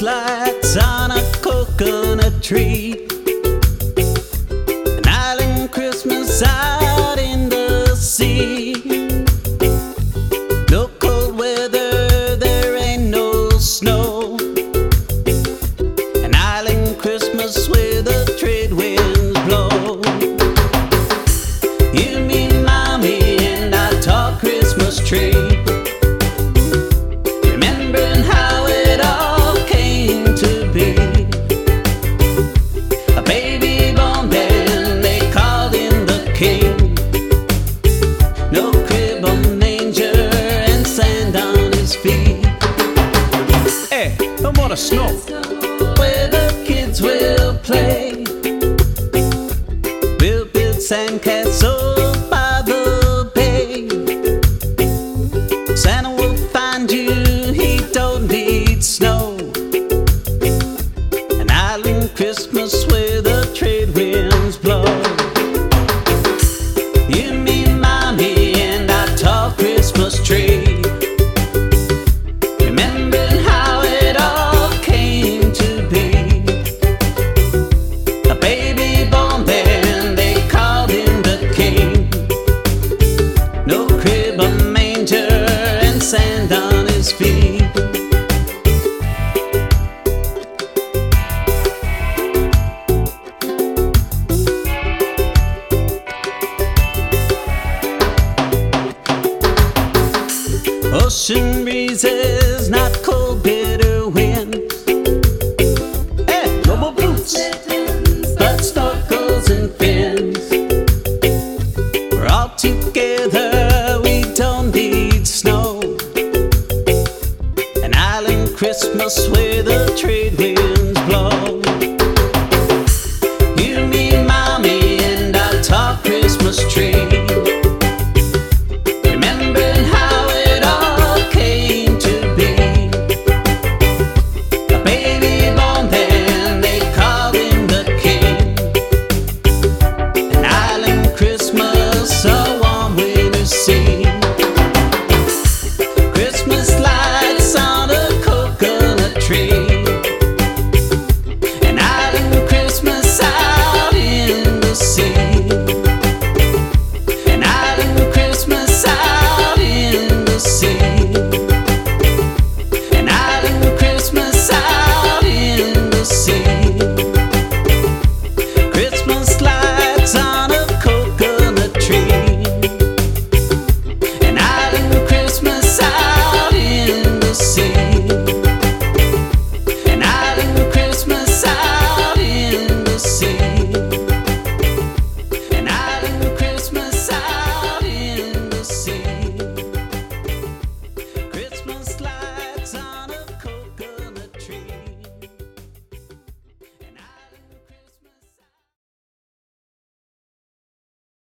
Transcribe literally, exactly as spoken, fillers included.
lights on a coconut tree. An island Christmas out in the sea. No cold weather, there ain't no snow. An island Christmas where the trade winds blow. You mean mommy and I talk Christmas tree. Remembering how it all came to be. A baby born then they called him the king. No crib or manger and sand on his feet. Hey, no more snow. Where the kids will play. We'll build sandcastles by the bay. Santa will find you, he don't need snow. An island Christmas where the trade winds blow.